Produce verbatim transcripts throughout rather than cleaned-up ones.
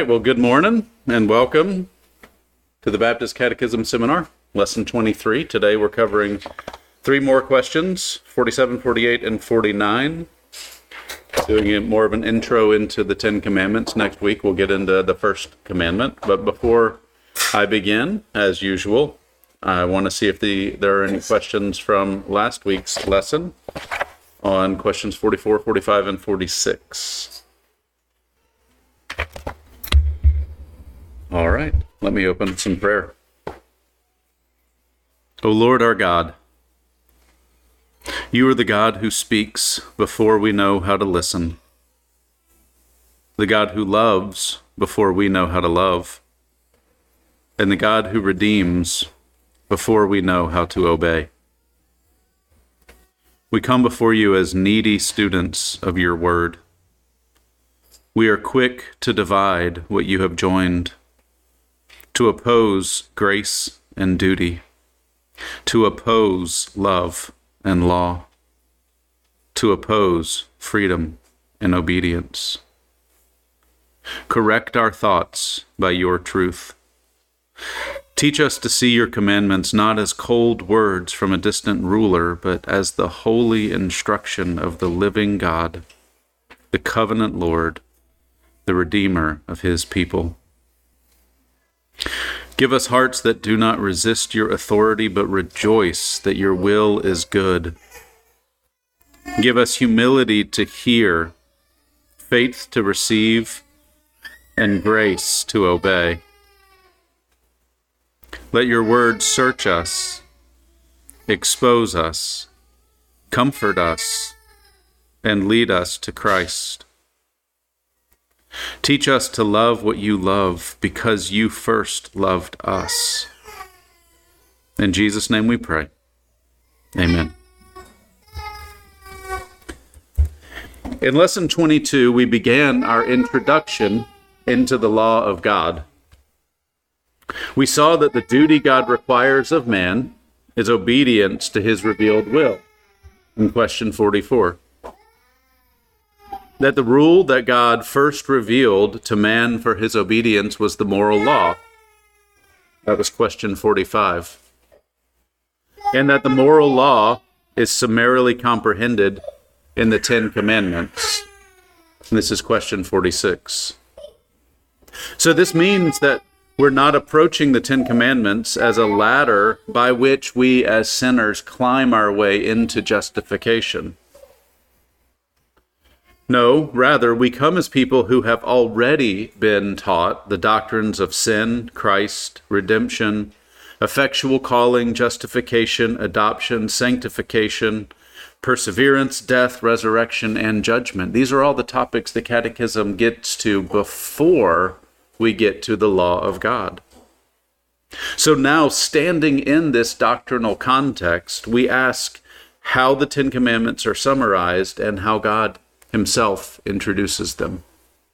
right, well, good morning and welcome to the Baptist Catechism Seminar, Lesson twenty-three. Today we're covering three more questions, forty-seven, forty-eight, and forty-nine. Doing it more of an intro into the Ten Commandments. Next week we'll get into the first commandment. But before I begin, as usual, I want to see if the there are any questions from last week's lesson on questions forty-four, forty-five, and forty-six. All right, let me open some prayer. O Lord our God, you are the God who speaks before we know how to listen, the God who loves before we know how to love, and the God who redeems before we know how to obey. We come before you as needy students of your word. We are quick to divide what you have joined, to oppose grace and duty, to oppose love and law, to oppose freedom and obedience. Correct our thoughts by your truth. Teach us to see your commandments not as cold words from a distant ruler, but as the holy instruction of the living God, the covenant Lord, the Redeemer of his people. Give us hearts that do not resist your authority, but rejoice that your will is good. Give us humility to hear, faith to receive, and grace to obey. Let your word search us, expose us, comfort us, and lead us to Christ. Teach us to love what you love because you first loved us. In Jesus' name we pray. Amen. In Lesson twenty-two, we began our introduction into the law of God. We saw that the duty God requires of man is obedience to his revealed will, in question forty-four. That the rule that God first revealed to man for his obedience was the moral law. That was question forty-five. And that the moral law is summarily comprehended in the Ten Commandments. And this is question forty-six. So this means that we're not approaching the Ten Commandments as a ladder by which we as sinners climb our way into justification. No, rather, we come as people who have already been taught the doctrines of sin, Christ, redemption, effectual calling, justification, adoption, sanctification, perseverance, death, resurrection, and judgment. These are all the topics the Catechism gets to before we get to the law of God. So now, standing in this doctrinal context, we ask how the Ten Commandments are summarized and how God himself introduces them.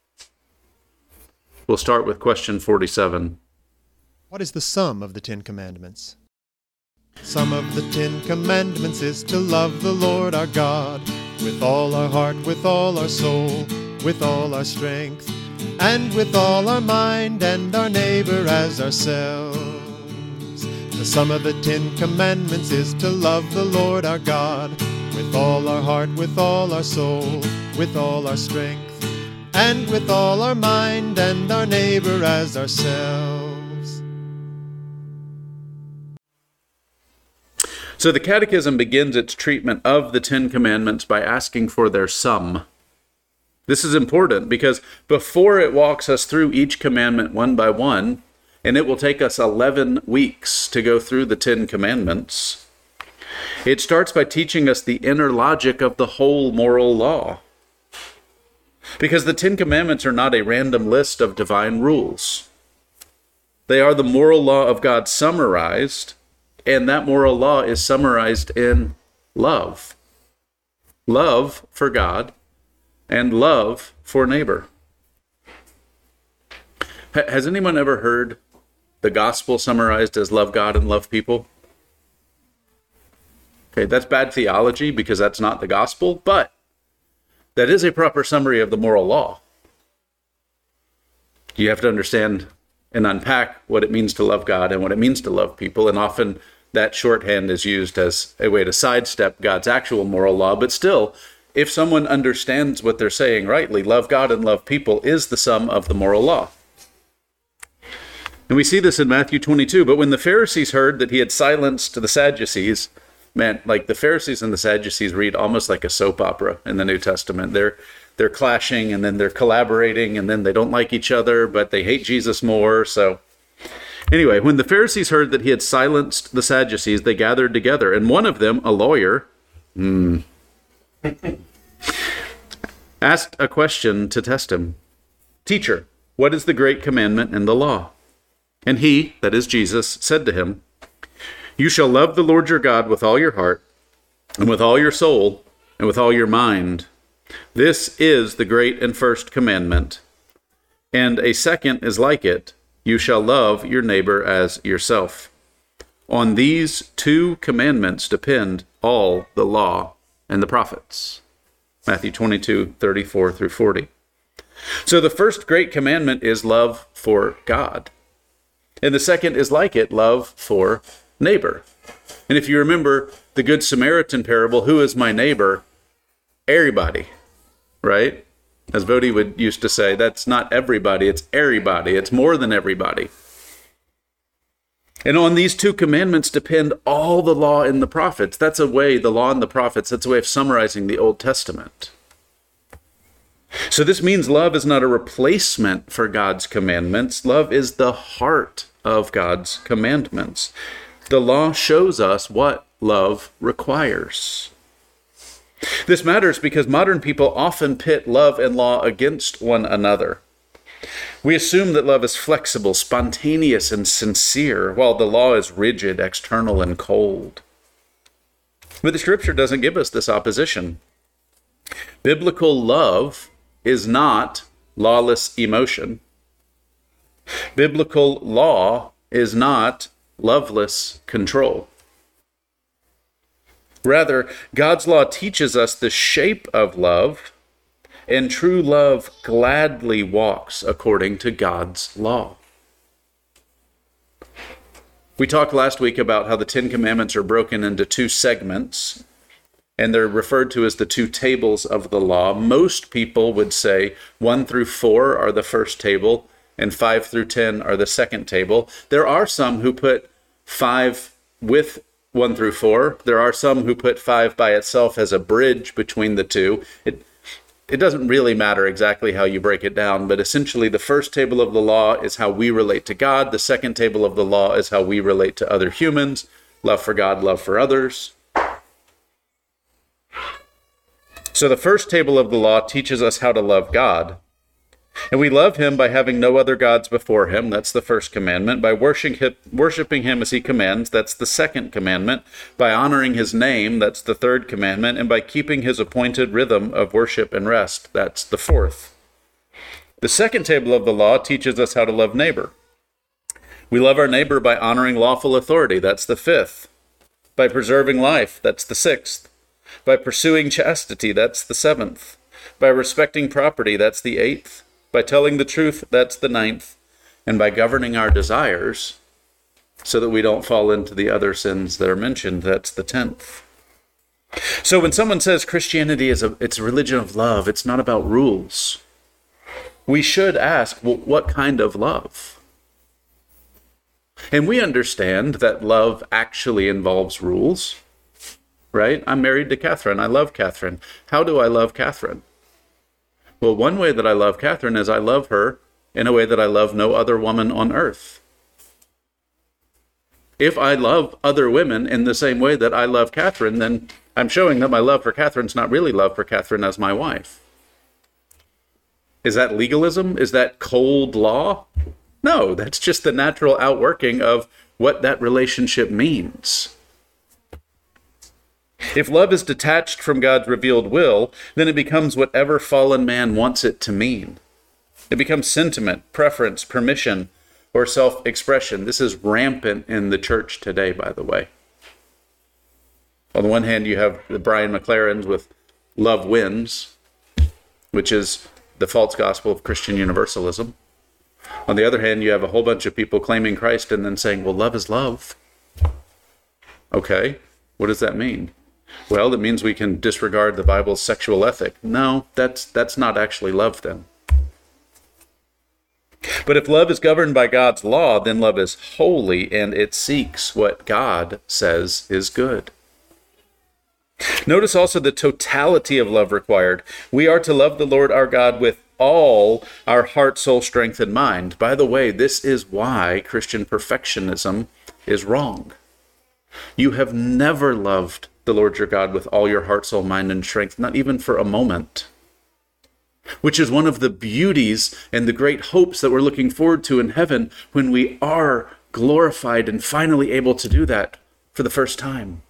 We'll start with question forty-seven. What is the sum of the Ten Commandments? Sum of the Ten Commandments is to love the Lord our God with all our heart, with all our soul, with all our strength, and with all our mind, and our neighbor as ourselves. The sum of the Ten Commandments is to love the Lord our God with all our heart, with all our soul, with all our strength, and with all our mind, and our neighbor as ourselves. So the Catechism begins its treatment of the Ten Commandments by asking for their sum. This is important because before it walks us through each commandment one by one, and it will take us eleven weeks to go through the Ten Commandments, it starts by teaching us the inner logic of the whole moral law. Because the Ten Commandments are not a random list of divine rules. They are the moral law of God summarized, and that moral law is summarized in love. Love for God and love for neighbor. Has anyone ever heard the gospel summarized as love God and love people? Okay, that's bad theology because that's not the gospel, but that is a proper summary of the moral law. You have to understand and unpack what it means to love God and what it means to love people. And often that shorthand is used as a way to sidestep God's actual moral law. But still, if someone understands what they're saying rightly, love God and love people is the sum of the moral law. And we see this in Matthew twenty-two. But when the Pharisees heard that he had silenced the Sadducees, man, like the Pharisees and the Sadducees read almost like a soap opera in the New Testament. They're they're clashing, and then they're collaborating, and then they don't like each other, but they hate Jesus more. So anyway, when the Pharisees heard that he had silenced the Sadducees, they gathered together. And one of them, a lawyer, hmm, asked a question to test him. Teacher, what is the great commandment in the law? And he, that is Jesus, said to him, you shall love the Lord your God with all your heart, and with all your soul, and with all your mind. This is the great and first commandment. And a second is like it. You shall love your neighbor as yourself. On these two commandments depend all the law and the prophets. Matthew twenty-two, thirty-four through forty. So the first great commandment is love for God. And the second is like it, love for neighbor. And if you remember the Good Samaritan parable, who is my neighbor? Everybody, right? As Vodi would used to say, that's not everybody, it's everybody. It's more than everybody. And on these two commandments depend all the law and the prophets. That's a way, the law and the prophets, that's a way of summarizing the Old Testament. So this means love is not a replacement for God's commandments. Love is the heart of God's commandments. The law shows us what love requires. This matters because modern people often pit love and law against one another. We assume that love is flexible, spontaneous, and sincere, while the law is rigid, external, and cold. But the Scripture doesn't give us this opposition. Biblical love is not lawless emotion. Biblical law is not loveless control. Rather, God's law teaches us the shape of love, and true love gladly walks according to God's law. We talked last week about how the Ten Commandments are broken into two segments, and they're referred to as the two tables of the law. Most people would say one through four are the first table, and five through ten are the second table. There are some who put five with one through four. There are some who put five by itself as a bridge between the two. It, it doesn't really matter exactly how you break it down, but essentially the first table of the law is how we relate to God. The second table of the law is how we relate to other humans. Love for God, love for others. So the first table of the law teaches us how to love God. And we love him by having no other gods before him. That's the first commandment. By worshiping him as he commands. That's the second commandment. By honoring his name. That's the third commandment. And by keeping his appointed rhythm of worship and rest. That's the fourth. The second table of the law teaches us how to love neighbor. We love our neighbor by honoring lawful authority. That's the fifth. By preserving life. That's the sixth. By pursuing chastity. That's the seventh. By respecting property. That's the eighth. By telling the truth, that's the ninth. And by governing our desires so that we don't fall into the other sins that are mentioned, that's the tenth. So when someone says Christianity is a, it's a religion of love, it's not about rules, we should ask, well, what kind of love? And we understand that love actually involves rules, right? I'm married to Catherine. I love Catherine. How do I love Catherine? Well, one way that I love Catherine is I love her in a way that I love no other woman on earth. If I love other women in the same way that I love Catherine, then I'm showing that my love for Catherine's not really love for Catherine as my wife. Is that legalism? Is that cold law? No, that's just the natural outworking of what that relationship means. If love is detached from God's revealed will, then it becomes whatever fallen man wants it to mean. It becomes sentiment, preference, permission, or self-expression. This is rampant in the church today, by the way. On the one hand, you have the Brian McLarens with Love Wins, which is the false gospel of Christian universalism. On the other hand, you have a whole bunch of people claiming Christ and then saying, well, love is love. Okay, what does that mean? Well, it means we can disregard the Bible's sexual ethic. No, that's that's not actually love then. But if love is governed by God's law, then love is holy and it seeks what God says is good. Notice also the totality of love required. We are to love the Lord our God with all our heart, soul, strength, and mind. By the way, this is why Christian perfectionism is wrong. You have never loved the Lord your God with all your heart, soul, mind, and strength, not even for a moment. Which is one of the beauties and the great hopes that we're looking forward to in heaven when we are glorified and finally able to do that for the first time.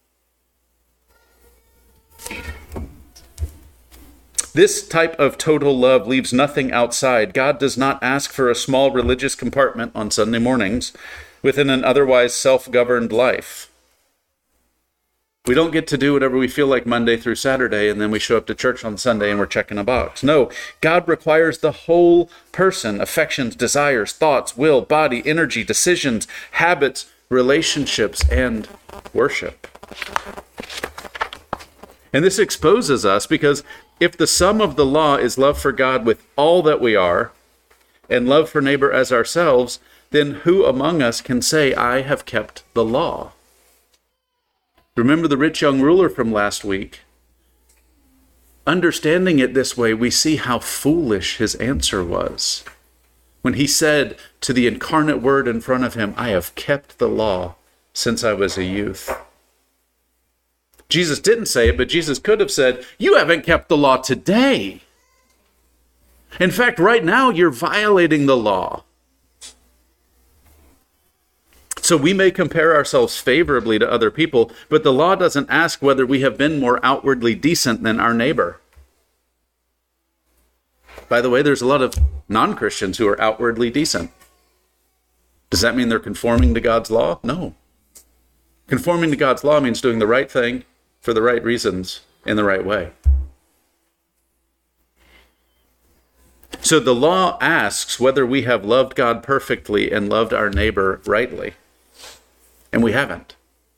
This type of total love leaves nothing outside. God does not ask for a small religious compartment on Sunday mornings within an otherwise self-governed life. We don't get to do whatever we feel like Monday through Saturday, and then we show up to church on Sunday and we're checking a box. No, God requires the whole person: affections, desires, thoughts, will, body, energy, decisions, habits, relationships, and worship. And this exposes us because if the sum of the law is love for God with all that we are and love for neighbor as ourselves, then who among us can say, I have kept the law? Remember the rich young ruler from last week? Understanding it this way, we see how foolish his answer was. When he said to the incarnate word in front of him, I have kept the law since I was a youth. Jesus didn't say it, but Jesus could have said, you haven't kept the law today. In fact, right now, you're violating the law. So we may compare ourselves favorably to other people, but the law doesn't ask whether we have been more outwardly decent than our neighbor. By the way, there's a lot of non-Christians who are outwardly decent. Does that mean they're conforming to God's law? No. Conforming to God's law means doing the right thing for the right reasons in the right way. So the law asks whether we have loved God perfectly and loved our neighbor rightly. And we haven't.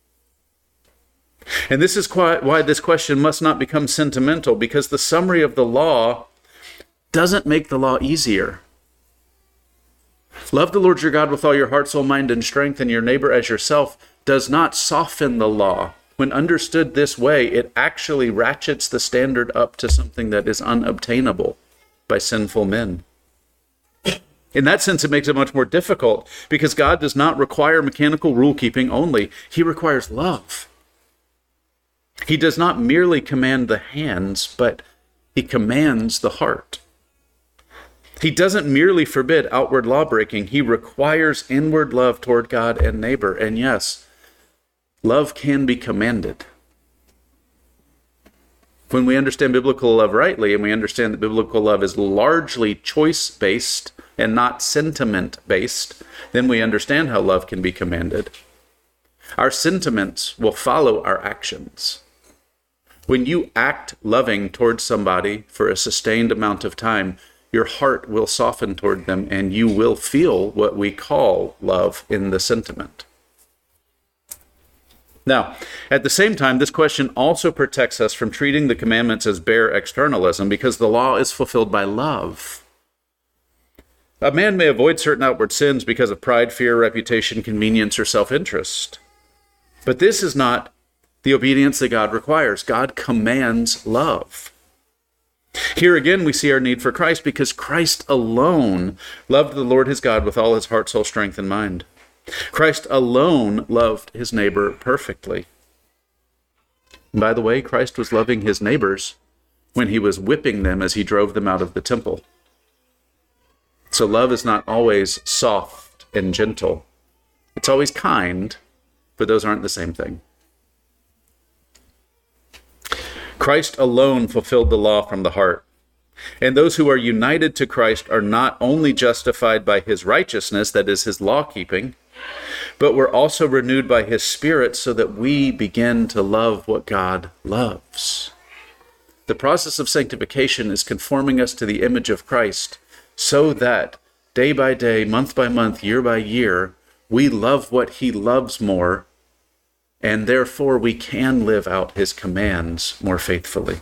And this is why this question must not become sentimental, because the summary of the law doesn't make the law easier. Love the Lord your God with all your heart, soul, mind, and strength, and your neighbor as yourself does not soften the law. When understood this way, it actually ratchets the standard up to something that is unobtainable by sinful men. In that sense, it makes it much more difficult, because God does not require mechanical rule keeping only. He requires love. He does not merely command the hands, but he commands the heart. He doesn't merely forbid outward law breaking. He requires inward love toward God and neighbor. And yes, love can be commanded. When we understand biblical love rightly, and we understand that biblical love is largely choice-based and not sentiment-based, then we understand how love can be commanded. Our sentiments will follow our actions. When you act loving towards somebody for a sustained amount of time, your heart will soften toward them, and you will feel what we call love in the sentiment. Now, at the same time, this question also protects us from treating the commandments as bare externalism, because the law is fulfilled by love. A man may avoid certain outward sins because of pride, fear, reputation, convenience, or self-interest. But this is not the obedience that God requires. God commands love. Here again, we see our need for Christ, because Christ alone loved the Lord his God with all his heart, soul, strength, and mind. Christ alone loved his neighbor perfectly. And by the way, Christ was loving his neighbors when he was whipping them as he drove them out of the temple. So love is not always soft and gentle. It's always kind, but those aren't the same thing. Christ alone fulfilled the law from the heart. And those who are united to Christ are not only justified by his righteousness, that is his law keeping, but we're also renewed by his Spirit so that we begin to love what God loves. The process of sanctification is conforming us to the image of Christ so that day by day, month by month, year by year, we love what he loves more, and therefore we can live out his commands more faithfully.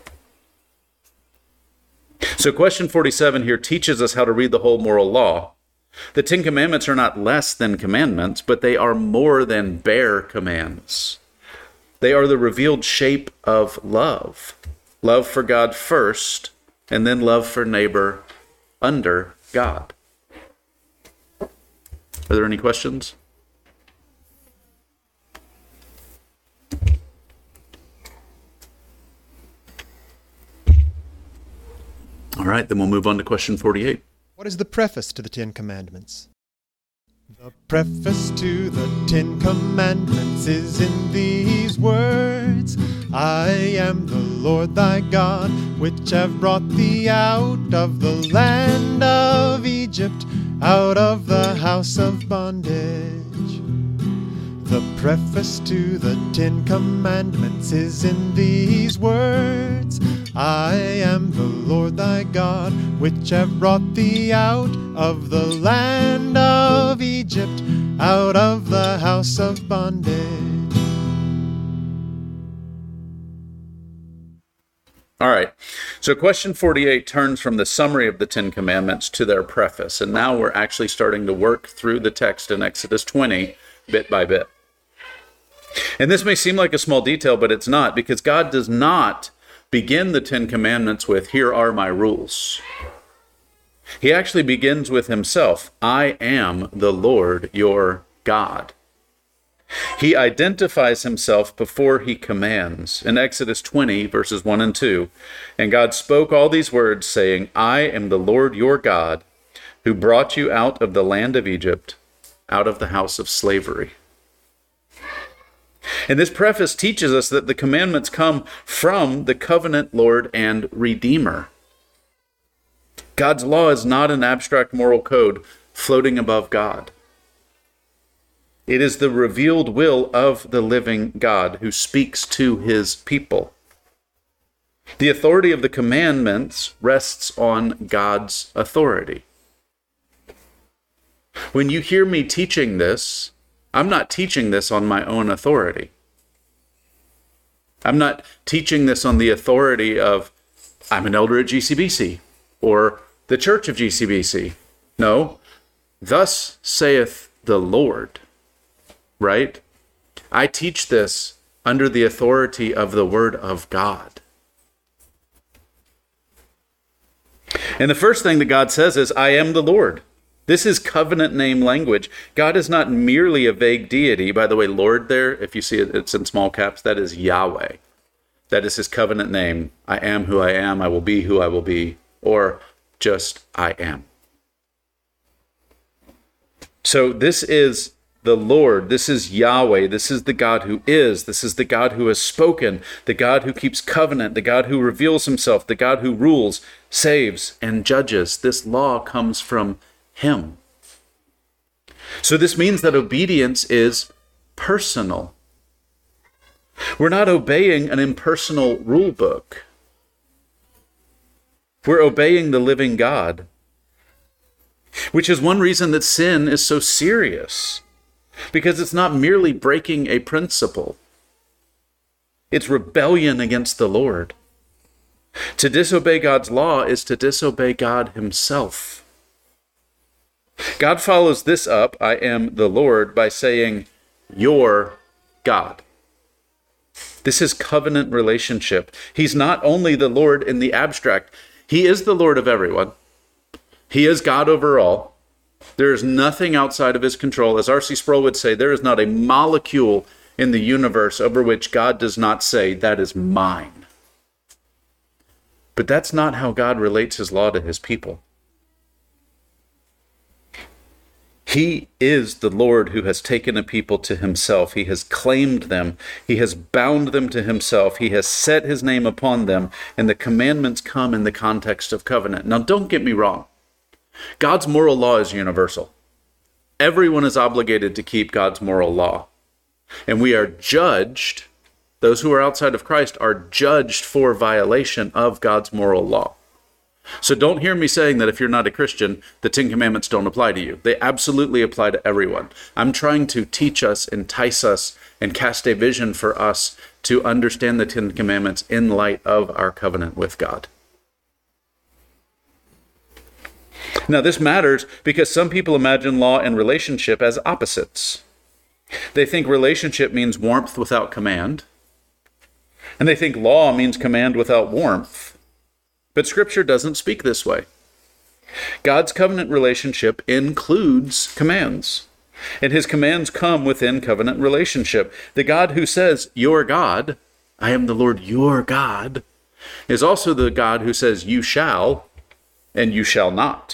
So question forty-seven here teaches us how to read the whole moral law. The Ten Commandments are not less than commandments, but they are more than bare commands. They are the revealed shape of love. Love for God first, and then love for neighbor under God. Are there any questions? All right, then we'll move on to question forty-eight. What is the preface to the Ten Commandments? The preface to the Ten Commandments is in these words. I am the Lord thy God, which have brought thee out of the land of Egypt, out of the house of bondage. The preface to the Ten Commandments is in these words. I am the Lord thy God, which have brought thee out of the land of Egypt, out of the house of bondage. All right, so question forty-eight turns from the summary of the Ten Commandments to their preface, and now we're actually starting to work through the text in Exodus twenty bit by bit. And this may seem like a small detail, but it's not, because God does not begin the Ten Commandments with, here are my rules. He actually begins with himself. I am the Lord your God. He identifies himself before he commands. In Exodus twenty, verses one and two, and God spoke all these words, saying, I am the Lord your God, who brought you out of the land of Egypt, out of the house of slavery. And this preface teaches us that the commandments come from the covenant Lord and Redeemer. God's law is not an abstract moral code floating above God. It is the revealed will of the living God who speaks to his people. The authority of the commandments rests on God's authority. When you hear me teaching this, I'm not teaching this on my own authority. I'm not teaching this on the authority of, I'm an elder at G C B C, or the church of G C B C. No, thus saith the Lord, right? I teach this under the authority of the Word of God. And the first thing that God says is, I am the Lord. This is covenant name language. God is not merely a vague deity. By the way, Lord there, if you see it, it's in small caps, that is Yahweh. That is his covenant name. I am who I am, I will be who I will be, or just I am. So this is the Lord, this is Yahweh, this is the God who is, this is the God who has spoken, the God who keeps covenant, the God who reveals himself, the God who rules, saves, and judges. This law comes from him. So this means that obedience is personal. We're not obeying an impersonal rule book. We're obeying the living God, which is one reason that sin is so serious, because it's not merely breaking a principle. It's rebellion against the Lord. To disobey God's law is to disobey God himself. God follows this up, I am the Lord, by saying, your God. This is covenant relationship. He's not only the Lord in the abstract, he is the Lord of everyone. He is God over all. There is nothing outside of his control. As R C Sproul would say, there is not a molecule in the universe over which God does not say, that is mine. But that's not how God relates his law to his people. He is the Lord who has taken a people to himself. He has claimed them. He has bound them to himself. He has set his name upon them. And the commandments come in the context of covenant. Now, don't get me wrong. God's moral law is universal. Everyone is obligated to keep God's moral law. And we are judged, those who are outside of Christ are judged for violation of God's moral law. So don't hear me saying that if you're not a Christian, the Ten Commandments don't apply to you. They absolutely apply to everyone. I'm trying to teach us, entice us, and cast a vision for us to understand the Ten Commandments in light of our covenant with God. Now, this matters because some people imagine law and relationship as opposites. They think relationship means warmth without command, and they think law means command without warmth. But Scripture doesn't speak this way. God's covenant relationship includes commands, and his commands come within covenant relationship. The God who says, "Your God," I am the Lord your God, is also the God who says, "You shall," and "you shall not."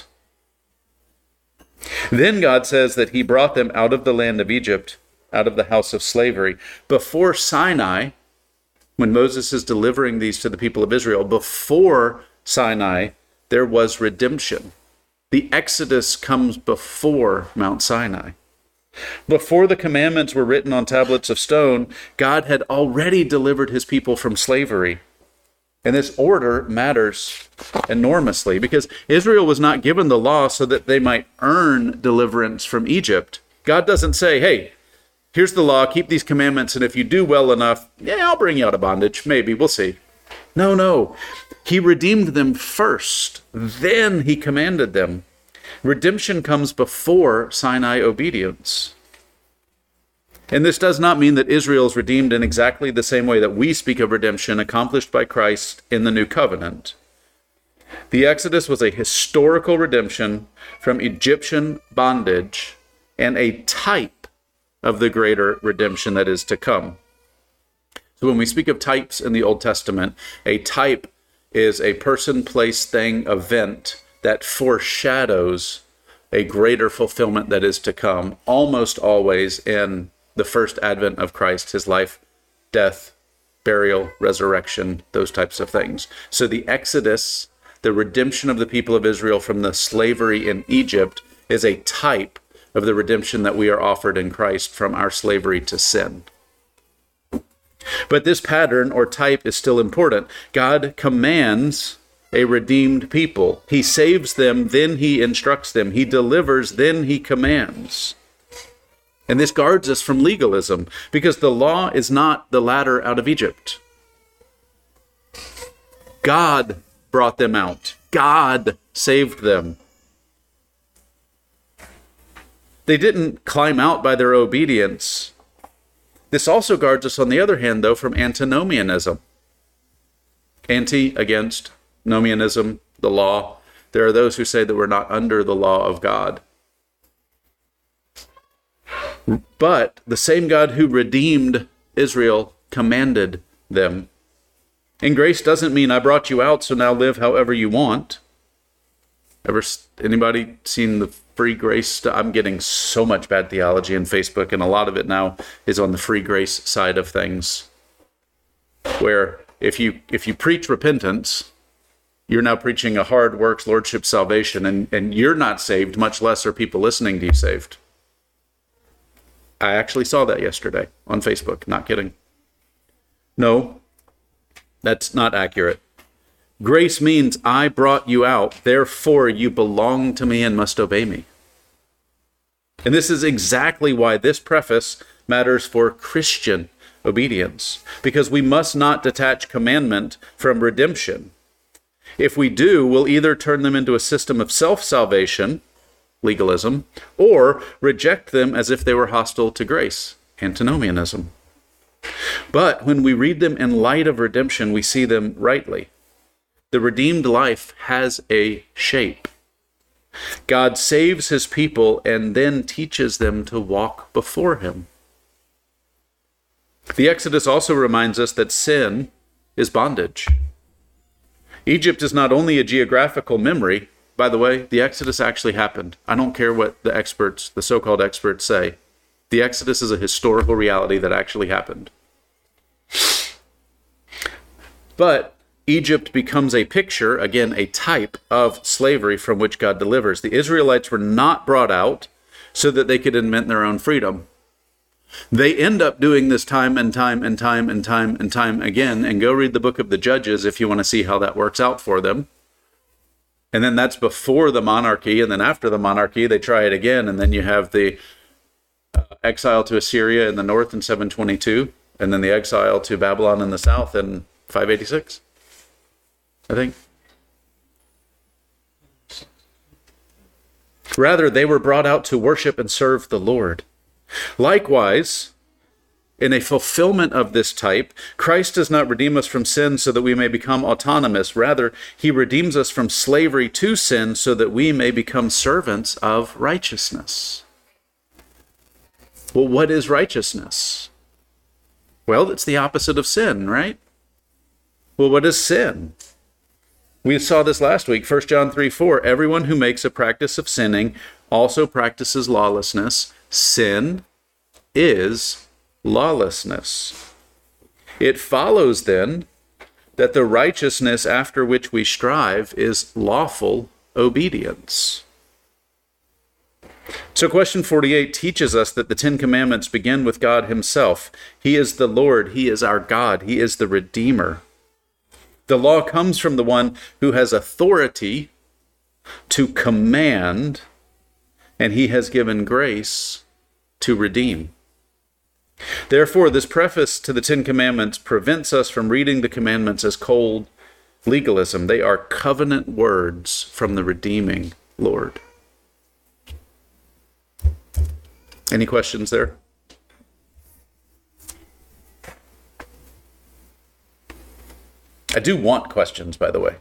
Then God says that he brought them out of the land of Egypt, out of the house of slavery. Before Sinai, when Moses is delivering these to the people of Israel, before Sinai, there was redemption. The Exodus comes before Mount Sinai. Before the commandments were written on tablets of stone, God had already delivered his people from slavery. And this order matters enormously because Israel was not given the law so that they might earn deliverance from Egypt. God doesn't say, "Hey, here's the law, keep these commandments, and if you do well enough, yeah, I'll bring you out of bondage. Maybe, we'll see." No, no. He redeemed them first. Then he commanded them. Redemption comes before Sinai obedience. And this does not mean that Israel is redeemed in exactly the same way that we speak of redemption accomplished by Christ in the new covenant. The Exodus was a historical redemption from Egyptian bondage and a type of the greater redemption that is to come. So when we speak of types in the Old Testament, a type is a person, place, thing, event that foreshadows a greater fulfillment that is to come, almost always in the first advent of Christ, his life, death, burial, resurrection, those types of things. So the Exodus, the redemption of the people of Israel from the slavery in Egypt, is a type of the redemption that we are offered in Christ from our slavery to sin. But this pattern or type is still important. God commands a redeemed people. He saves them, then he instructs them. He delivers, then he commands. And this guards us from legalism because the law is not the ladder out of Egypt. God brought them out. God saved them. They didn't climb out by their obedience. This also guards us, on the other hand, though, from antinomianism. Anti, against, nomianism, the law. There are those who say that we're not under the law of God. But the same God who redeemed Israel commanded them. And grace doesn't mean I brought you out, so now live however you want. Ever anybody seen the free grace stuff? I'm getting so much bad theology in Facebook, and a lot of it now is on the free grace side of things, where if you if you preach repentance, you're now preaching a hard works, lordship, salvation, and, and you're not saved, much less are people listening to you saved. I actually saw that yesterday on Facebook. Not kidding. No, that's not accurate. Grace means I brought you out, therefore you belong to me and must obey me. And this is exactly why this preface matters for Christian obedience, because we must not detach commandment from redemption. If we do, we'll either turn them into a system of self-salvation, legalism, or reject them as if they were hostile to grace, antinomianism. But when we read them in light of redemption, we see them rightly. The redeemed life has a shape. God saves his people and then teaches them to walk before him. The Exodus also reminds us that sin is bondage. Egypt is not only a geographical memory. By the way, the Exodus actually happened. I don't care what the experts, the so-called experts, say. The Exodus is a historical reality that actually happened. But Egypt becomes a picture, again, a type of slavery from which God delivers. The Israelites were not brought out so that they could invent their own freedom. They end up doing this time and time and time and time and time again. And go read the book of the Judges if you want to see how that works out for them. And then that's before the monarchy. And then after the monarchy, they try it again. And then you have the uh, exile to Assyria in the north in seven twenty-two. And then the exile to Babylon in the south in five eighty-six, I think. Rather, they were brought out to worship and serve the Lord. Likewise, in a fulfillment of this type, Christ does not redeem us from sin so that we may become autonomous. Rather, he redeems us from slavery to sin so that we may become servants of righteousness. Well, what is righteousness? Well, it's the opposite of sin, right? Well, what is sin? We saw this last week, First John three four. Everyone who makes a practice of sinning also practices lawlessness. Sin is lawlessness. It follows then that the righteousness after which we strive is lawful obedience. So question forty-eight teaches us that the Ten Commandments begin with God himself. He is the Lord. He is our God. He is the Redeemer. The law comes from the one who has authority to command, and he has given grace to redeem. Therefore, this preface to the Ten Commandments prevents us from reading the commandments as cold legalism. They are covenant words from the redeeming Lord. Any questions there? I do want questions, by the way.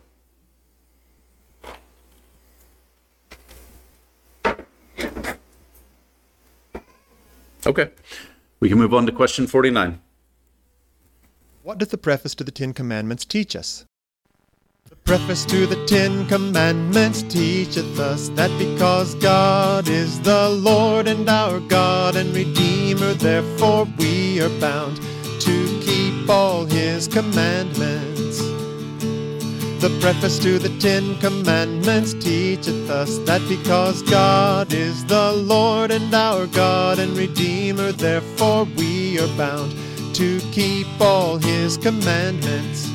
Okay. We can move on to question forty-nine. What doth the preface to the Ten Commandments teach us? The preface to the Ten Commandments teacheth us that because God is the Lord and our God and Redeemer, therefore we are bound to keep all his commandments. The preface to the Ten Commandments teacheth us that because God is the Lord and our God and Redeemer, therefore we are bound to keep all his commandments.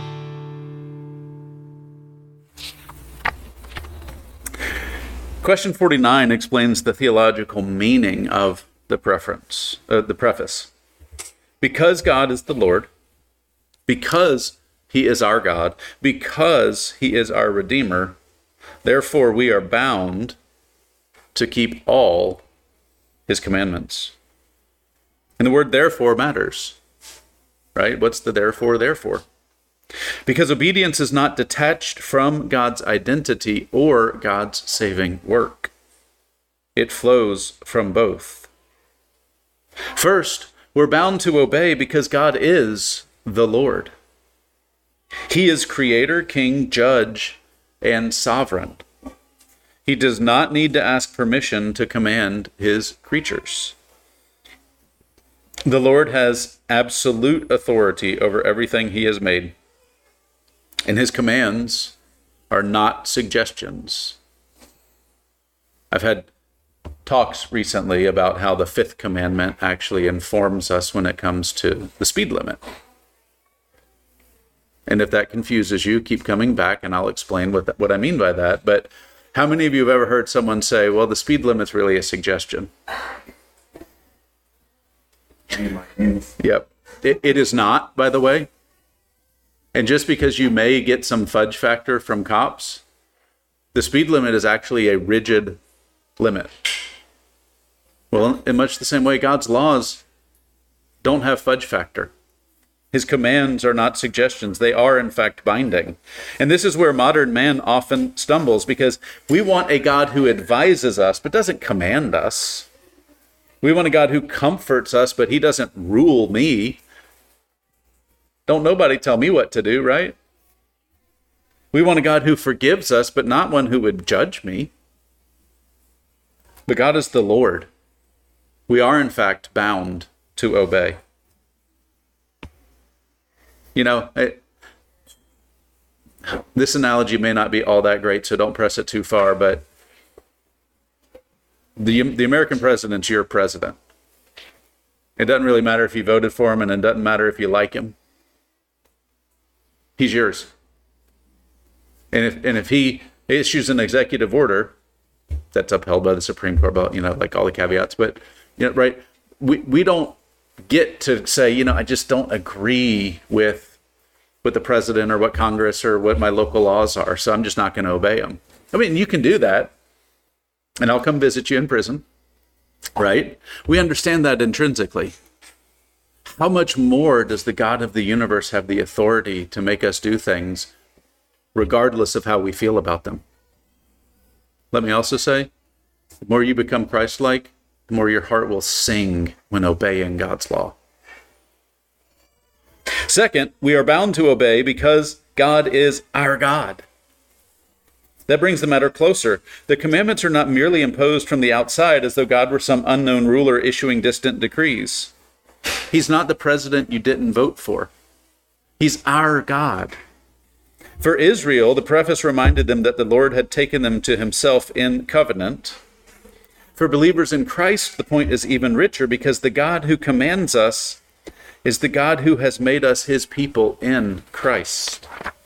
Question forty-nine explains the theological meaning of the preference, uh, the preface. Because God is the Lord, because he is our God, because he is our Redeemer, therefore we are bound to keep all his commandments. And the word therefore matters, right? What's the therefore, therefore? Because obedience is not detached from God's identity or God's saving work. It flows from both. First, we're bound to obey because God is the Lord. He is creator, king, judge, and sovereign. He does not need to ask permission to command his creatures. The Lord has absolute authority over everything he has made, and his commands are not suggestions. I've had talks recently about how the fifth commandment actually informs us when it comes to the speed limit. And if that confuses you, keep coming back and I'll explain what, that, what I mean by that. But how many of you have ever heard someone say, well, the speed limit's really a suggestion? Yep. It, it is not, by the way. And just because you may get some fudge factor from cops, the speed limit is actually a rigid limit. Well, in much the same way, God's laws don't have fudge factor. His commands are not suggestions. They are, in fact, binding. And this is where modern man often stumbles, because we want a God who advises us but doesn't command us. We want a God who comforts us, but he doesn't rule me. Don't nobody tell me what to do, right? We want a God who forgives us, but not one who would judge me. But God is the Lord. We are, in fact, bound to obey. You know, it, this analogy may not be all that great, so don't press it too far, but the, the American president's your president. It doesn't really matter if you voted for him, and it doesn't matter if you like him. He's yours. And if and if he He issues an executive order that's upheld by the Supreme Court, but, you know, like all the caveats. But, you know, right, we, we don't get to say, you know, I just don't agree with, with the president or what Congress or what my local laws are, so I'm just not going to obey them. I mean, you can do that, and I'll come visit you in prison, right? We understand that intrinsically. How much more does the God of the universe have the authority to make us do things regardless of how we feel about them? Let me also say, the more you become Christ-like, the more your heart will sing when obeying God's law. Second, we are bound to obey because God is our God. That brings the matter closer. The commandments are not merely imposed from the outside as though God were some unknown ruler issuing distant decrees. He's not the president you didn't vote for. He's our God. For Israel, the preface reminded them that the Lord had taken them to himself in covenant. For believers in Christ, the point is even richer because the God who commands us is the God who has made us his people in Christ.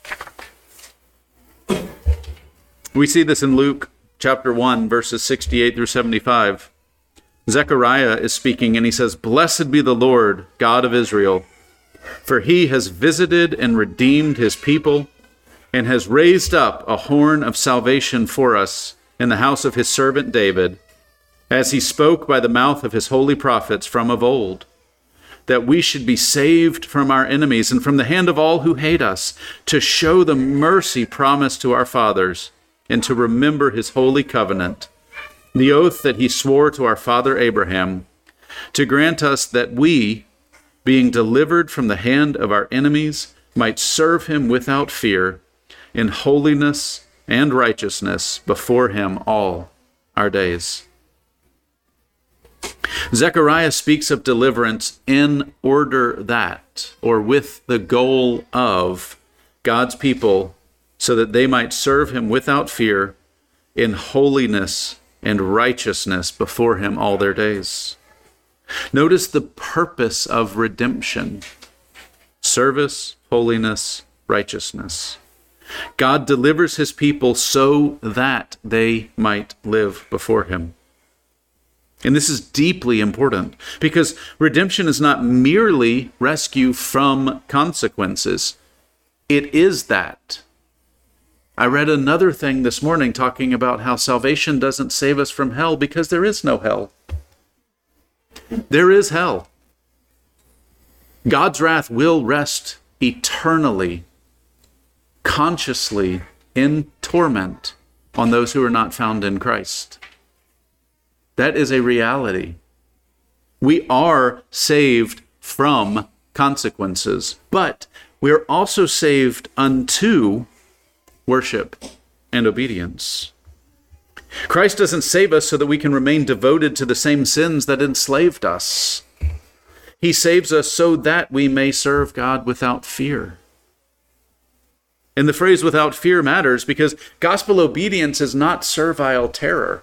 We see this in Luke chapter one, verses sixty-eight through seventy-five. Zechariah is speaking, and he says, "Blessed be the Lord, God of Israel, for he has visited and redeemed his people, and has raised up a horn of salvation for us in the house of his servant David, as he spoke by the mouth of his holy prophets from of old, that we should be saved from our enemies and from the hand of all who hate us, to show the mercy promised to our fathers, and to remember his holy covenant, the oath that he swore to our father Abraham, to grant us that we, being delivered from the hand of our enemies, might serve him without fear, in holiness and righteousness before him all our days." Zechariah speaks of deliverance in order that, or with the goal of, God's people so that they might serve him without fear, in holiness and righteousness before him all their days. Notice the purpose of redemption: service, holiness, righteousness. God delivers his people so that they might live before him. And this is deeply important because redemption is not merely rescue from consequences. It is that. I read another thing this morning talking about how salvation doesn't save us from hell because there is no hell. There is hell. God's wrath will rest eternally, consciously, in torment on those who are not found in Christ. That is a reality. We are saved from consequences, but we are also saved unto worship and obedience. Christ doesn't save us so that we can remain devoted to the same sins that enslaved us. He saves us so that we may serve God without fear. And the phrase "without fear" matters because gospel obedience is not servile terror.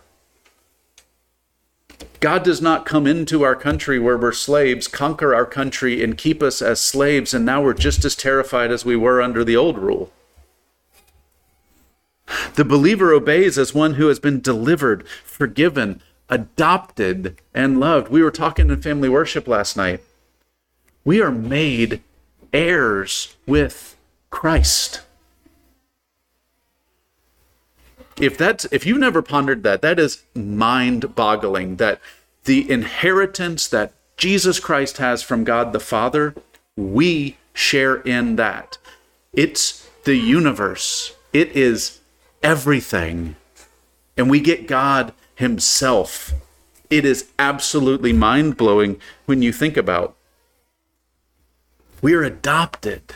God does not come into our country where we're slaves, conquer our country, and keep us as slaves, and now we're just as terrified as we were under the old rule. The believer obeys as one who has been delivered, forgiven, adopted, and loved. We were talking in family worship last night. We are made heirs with Christ. If that's if you've never pondered that, that is mind-boggling, that the inheritance that Jesus Christ has from God the Father, we share in that. It's the universe. It is everything. And we get God himself. It is absolutely mind-blowing when you think about. We are adopted.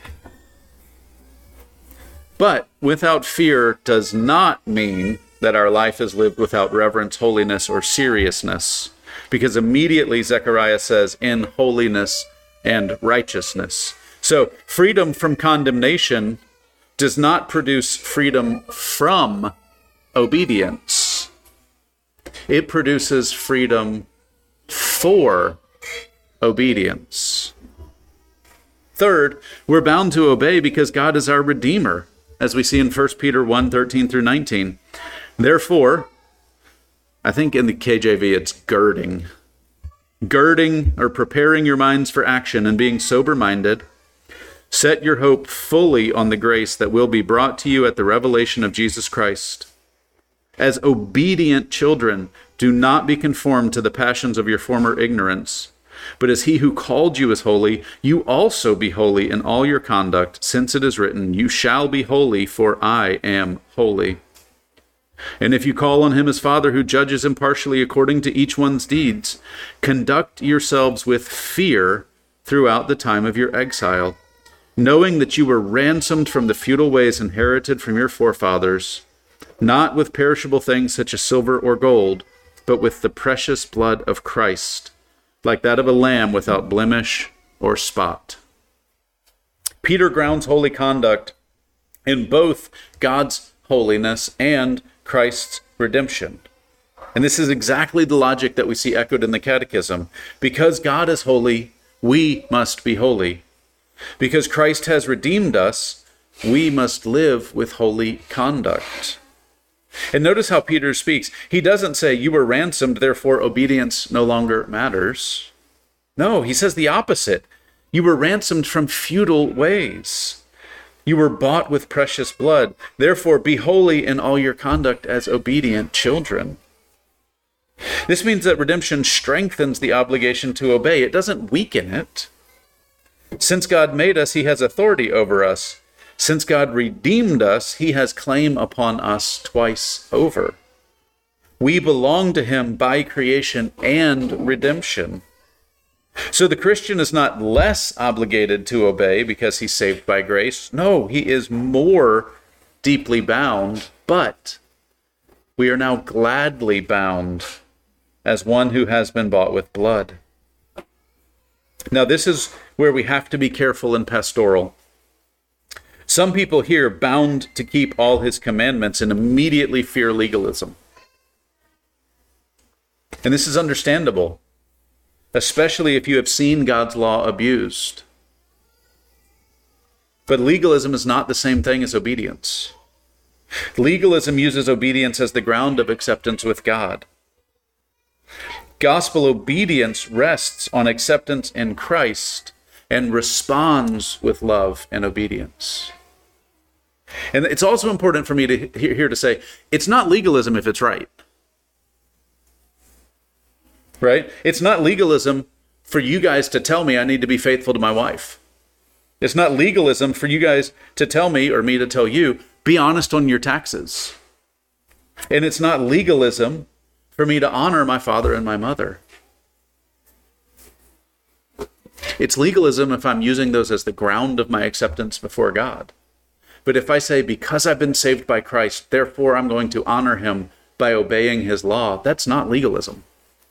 But without fear does not mean that our life is lived without reverence, holiness, or seriousness. Because immediately Zechariah says, in holiness and righteousness. So freedom from condemnation does not produce freedom from obedience. It produces freedom for obedience. Third, we're bound to obey because God is our Redeemer, as we see in First Peter one, thirteen through nineteen. Therefore, I think in the K J V it's girding. Girding or preparing your minds for action and being sober-minded, set your hope fully on the grace that will be brought to you at the revelation of Jesus Christ. As obedient children, do not be conformed to the passions of your former ignorance, but as he who called you is holy, you also be holy in all your conduct, since it is written, you shall be holy, for I am holy. And if you call on him as Father who judges impartially according to each one's deeds, conduct yourselves with fear throughout the time of your exile, knowing that you were ransomed from the futile ways inherited from your forefathers, not with perishable things such as silver or gold, but with the precious blood of Christ, like that of a lamb without blemish or spot. Peter grounds holy conduct in both God's holiness and Christ's redemption. And this is exactly the logic that we see echoed in the Catechism. Because God is holy, we must be holy. Because Christ has redeemed us, we must live with holy conduct. And notice how Peter speaks. He doesn't say, you were ransomed, therefore obedience no longer matters. No, he says the opposite. You were ransomed from futile ways. You were bought with precious blood. Therefore, be holy in all your conduct as obedient children. This means that redemption strengthens the obligation to obey. It doesn't weaken it. Since God made us, he has authority over us. Since God redeemed us, he has claim upon us twice over. We belong to him by creation and redemption. So the Christian is not less obligated to obey because he's saved by grace. No, he is more deeply bound, but we are now gladly bound as one who has been bought with blood. Now, this is where we have to be careful in pastoral. Some people here bound to keep all his commandments and immediately fear legalism. And this is understandable, especially if you have seen God's law abused. But legalism is not the same thing as obedience. Legalism uses obedience as the ground of acceptance with God. Gospel obedience rests on acceptance in Christ and responds with love and obedience. And it's also important for me to here to say, it's not legalism if it's right. Right? It's not legalism for you guys to tell me I need to be faithful to my wife. It's not legalism for you guys to tell me, or me to tell you, be honest on your taxes. And it's not legalism for me to honor my father and my mother. It's legalism if I'm using those as the ground of my acceptance before God. But if I say, because I've been saved by Christ, therefore I'm going to honor him by obeying his law, that's not legalism.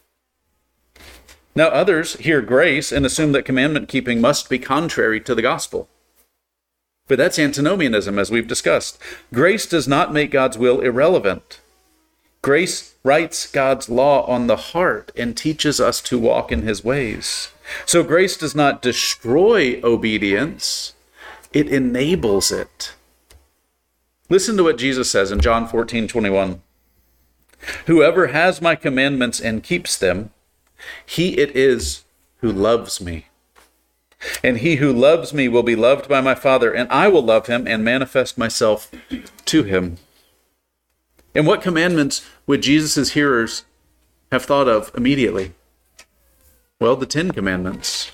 Now others hear grace and assume that commandment keeping must be contrary to the gospel. But that's antinomianism, as we've discussed. Grace does not make God's will irrelevant. Grace writes God's law on the heart and teaches us to walk in his ways. So grace does not destroy obedience, it enables it. Listen to what Jesus says in John fourteen twenty-one. Whoever has my commandments and keeps them, he it is who loves me. And he who loves me will be loved by my Father, and I will love him and manifest myself to him. And what commandments would Jesus' hearers have thought of immediately? Well, the Ten Commandments.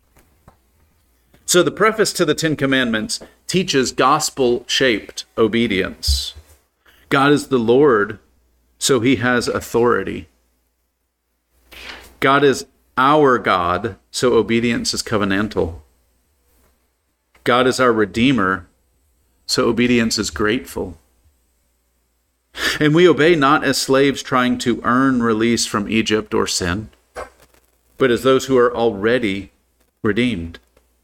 So the preface to the Ten Commandments teaches gospel-shaped obedience. God is the Lord, so he has authority. God is our God, so obedience is covenantal. God is our Redeemer, so obedience is grateful. And we obey not as slaves trying to earn release from Egypt or sin, but as those who are already redeemed.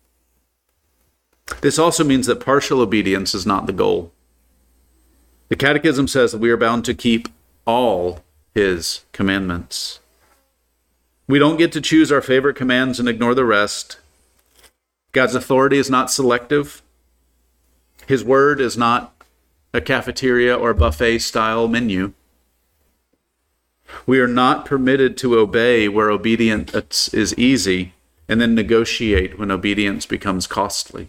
This also means that partial obedience is not the goal. The Catechism says that we are bound to keep all his commandments. We don't get to choose our favorite commands and ignore the rest. God's authority is not selective. His word is not a cafeteria or buffet style menu. We are not permitted to obey where obedience is easy and then negotiate when obedience becomes costly.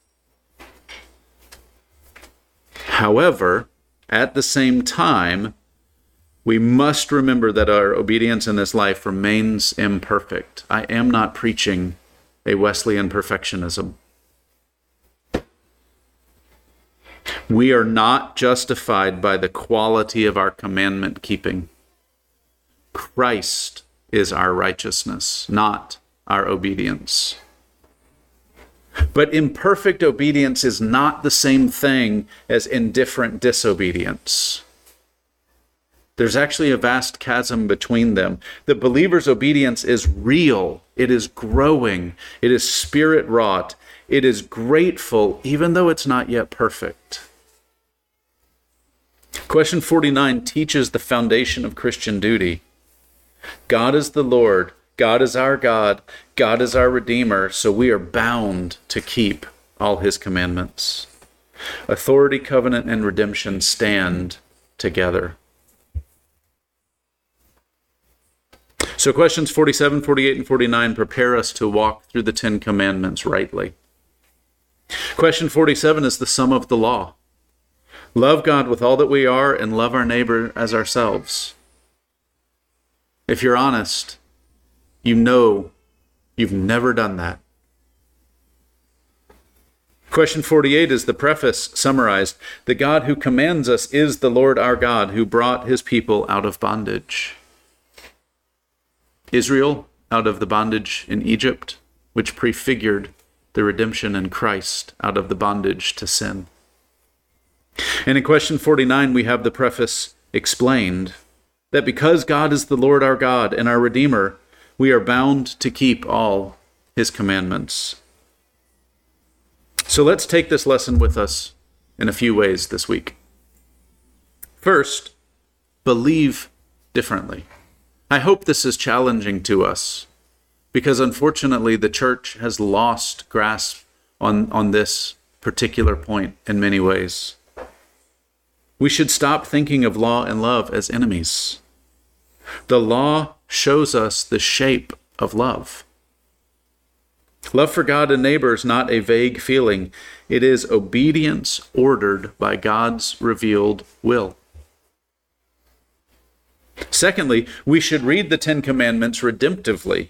However, at the same time, we must remember that our obedience in this life remains imperfect. I am not preaching a Wesleyan perfectionism. We are not justified by the quality of our commandment keeping. Christ is our righteousness, not our obedience. But imperfect obedience is not the same thing as indifferent disobedience. There's actually a vast chasm between them. The believer's obedience is real. It is growing. It is spirit-wrought. It is grateful, even though it's not yet perfect. Question forty-nine teaches the foundation of Christian duty. God is the Lord. God is our God. God is our Redeemer, so we are bound to keep all his commandments. Authority, covenant, and redemption stand together. So questions forty-seven, forty-eight, and forty-nine prepare us to walk through the Ten Commandments rightly. Question forty-seven is the sum of the law. Love God with all that we are and love our neighbor as ourselves. If you're honest, you know you've never done that. Question forty-eight is the preface summarized. The God who commands us is the Lord our God who brought his people out of bondage. Israel out of the bondage in Egypt, which prefigured the redemption in Christ out of the bondage to sin. And in question forty-nine, we have the preface explained that because God is the Lord our God and our Redeemer, we are bound to keep all his commandments. So let's take this lesson with us in a few ways this week. First, believe differently. I hope this is challenging to us because unfortunately the church has lost grasp on, on this particular point in many ways. We should stop thinking of law and love as enemies. The law shows us the shape of love. Love for God and neighbor is not a vague feeling. It is obedience ordered by God's revealed will. Secondly, we should read the Ten Commandments redemptively.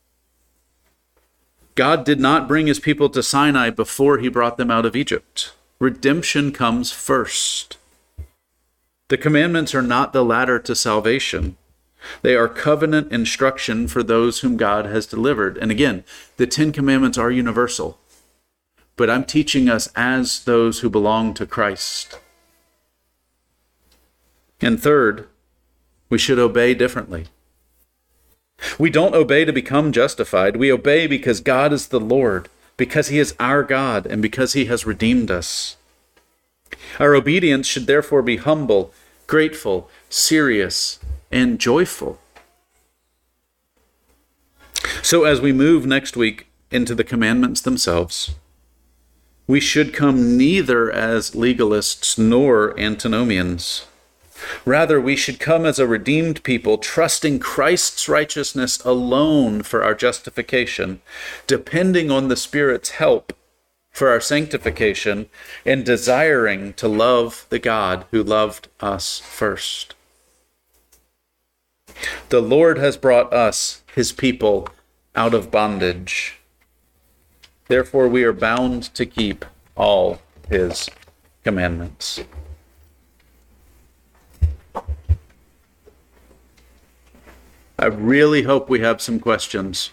God did not bring his people to Sinai before he brought them out of Egypt. Redemption comes first. The commandments are not the ladder to salvation. They are covenant instruction for those whom God has delivered. And again, the Ten Commandments are universal, but I'm teaching us as those who belong to Christ. And third, we should obey differently. We don't obey to become justified. We obey because God is the Lord, because he is our God, and because he has redeemed us. Our obedience should therefore be humble, grateful, serious, and joyful. So as we move next week into the commandments themselves, we should come neither as legalists nor antinomians. Rather, we should come as a redeemed people, trusting Christ's righteousness alone for our justification, depending on the Spirit's help for our sanctification, and desiring to love the God who loved us first. The Lord has brought us, his people, out of bondage. Therefore, we are bound to keep all his commandments. I really hope we have some questions.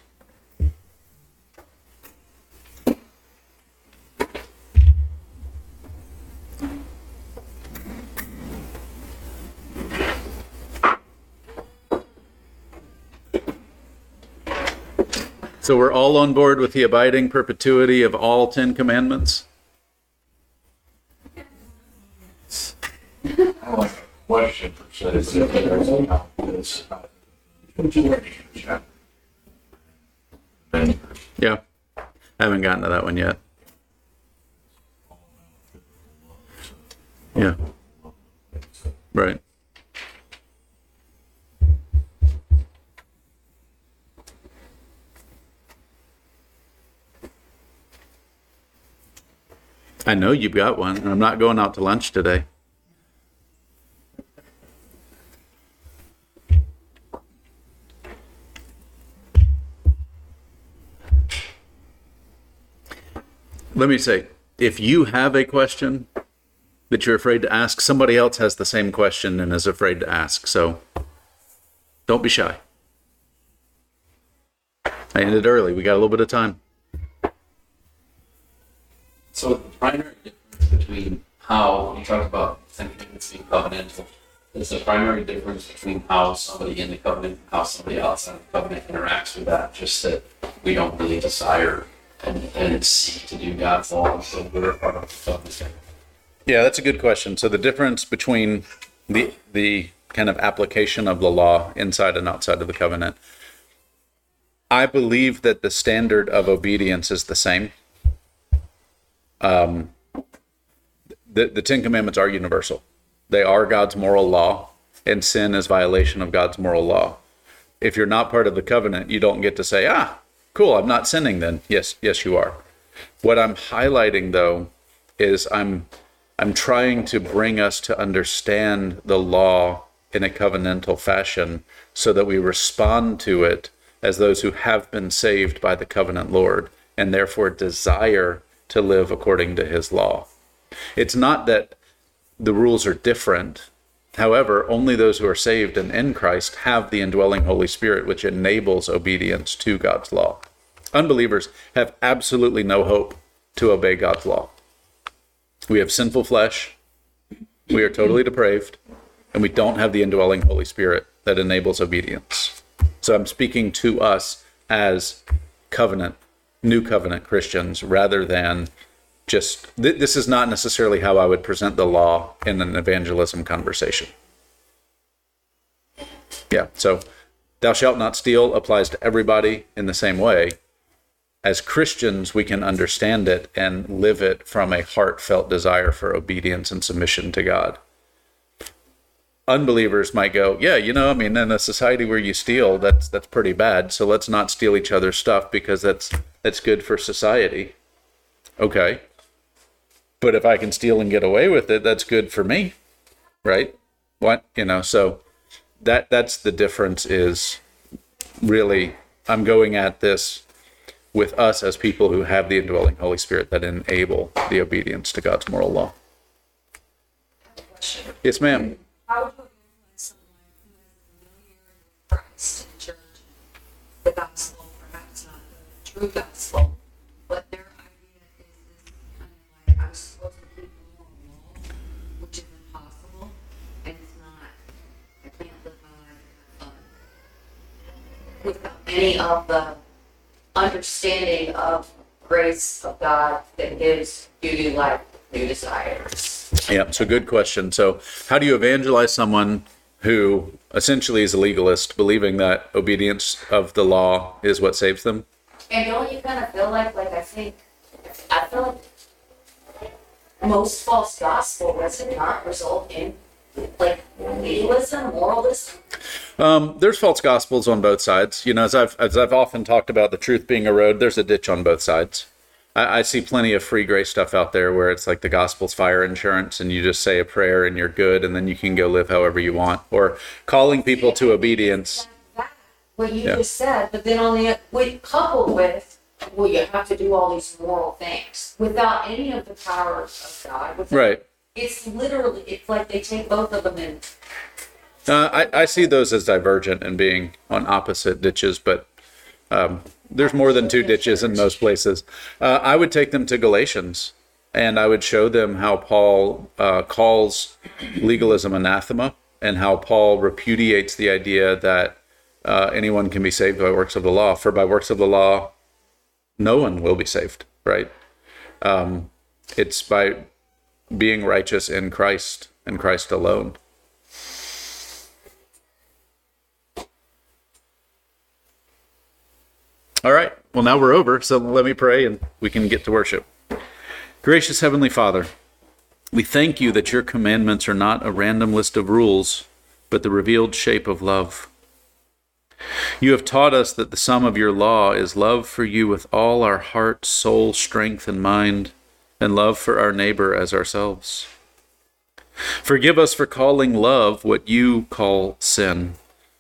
So we're all on board with the abiding perpetuity of all Ten Commandments? I like a question per se. This, Yeah, I haven't gotten to that one yet. Yeah. Right. I know you've got one, and I'm not going out to lunch today. Let me say, if you have a question that you're afraid to ask, somebody else has the same question and is afraid to ask. So don't be shy. I ended early. We got a little bit of time. So the primary difference between how you talked about thinking it's being covenantal, is the primary difference between how somebody in the covenant and how somebody outside of the covenant interacts with that, just that we don't really desire and, and seek to do God's law, so we're a part of the covenant. Yeah, that's a good question. So the difference between the the kind of application of the law inside and outside of the covenant, I believe that the standard of obedience is the same. Um, the, the Ten Commandments are universal. They are God's moral law, and sin is violation of God's moral law. If you're not part of the covenant, you don't get to say, ah, cool, I'm not sinning then. Yes, yes, you are. What I'm highlighting, though, is I'm I'm trying to bring us to understand the law in a covenantal fashion so that we respond to it as those who have been saved by the covenant Lord and therefore desire to live according to his law. It's not that the rules are different. However, only those who are saved and in Christ have the indwelling Holy Spirit, which enables obedience to God's law. Unbelievers have absolutely no hope to obey God's law. We have sinful flesh, we are totally depraved, and we don't have the indwelling Holy Spirit that enables obedience. So I'm speaking to us as covenant, new covenant Christians, rather than just, th- this is not necessarily how I would present the law in an evangelism conversation. Yeah, so thou shalt not steal applies to everybody in the same way. As Christians, we can understand it and live it from a heartfelt desire for obedience and submission to God. Unbelievers might go, yeah, you know, I mean, in a society where you steal, that's that's pretty bad. So let's not steal each other's stuff because that's that's good for society. Okay. But if I can steal and get away with it, that's good for me, right? What, you know, so that that's the difference is really, I'm going at this with us as people who have the indwelling Holy Spirit that enable the obedience to God's moral law. Yes, ma'am. How would you influence someone who is familiar with Christ in church, the gospel, perhaps not the true gospel, but their idea is this kind of like, I'm supposed to keep the moral law, which is impossible, and it's not, I can't live my life uh, without any of the understanding of grace of God that gives you new life, new desires. Yeah, so good question. So how do you evangelize someone who essentially is a legalist, believing that obedience of the law is what saves them? And don't you kind of feel like, like I think, I feel like most false gospel does it not result in like legalism, moralism? Um, there's false gospels on both sides. You know, as I've as I've often talked about the truth being a road, there's a ditch on both sides. I, I see plenty of free grace stuff out there where it's like the gospel's fire insurance and you just say a prayer and you're good and then you can go live however you want. Or calling people to obedience. That, what you Yeah. just said, but then on the, with, coupled with, well, you have to do all these moral things without any of the power of God. Without, Right. It's literally, it's like they take both of them in. Uh, I, I see those as divergent and being on opposite ditches, but um, there's more than two ditches in most places. Uh, I would take them to Galatians, and I would show them how Paul uh, calls legalism anathema, and how Paul repudiates the idea that uh, anyone can be saved by works of the law. For by works of the law, no one will be saved, right? Um, it's by being righteous in Christ and Christ alone. All right, well, now we're over, so let me pray and we can get to worship. Gracious Heavenly Father, We thank you that your commandments are not a random list of rules, but the revealed shape of love. You have taught us that the sum of your law is love for you with all our heart, soul, strength, and mind, and love for our neighbor as ourselves. Forgive us for calling love what you call sin,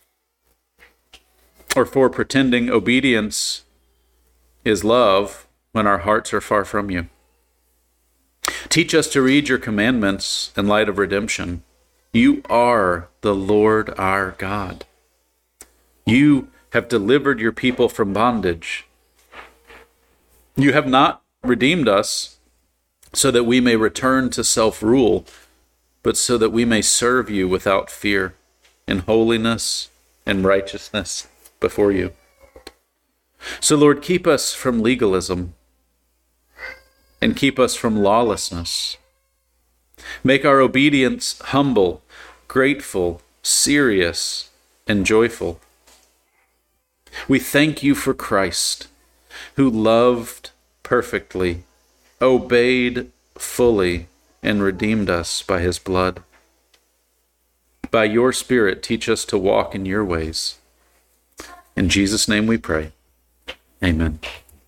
or for pretending obedience is love when our hearts are far from you. Teach us to read your commandments in light of redemption. You are the Lord our God. You have delivered your people from bondage. You have not redeemed us so that we may return to self-rule, but so that we may serve you without fear, in holiness and righteousness before you. So, Lord, keep us from legalism and keep us from lawlessness. Make our obedience humble, grateful, serious, and joyful. We thank you for Christ, who loved perfectly, obeyed fully, and redeemed us by his blood. By your Spirit, teach us to walk in your ways. In Jesus' name we pray. Amen.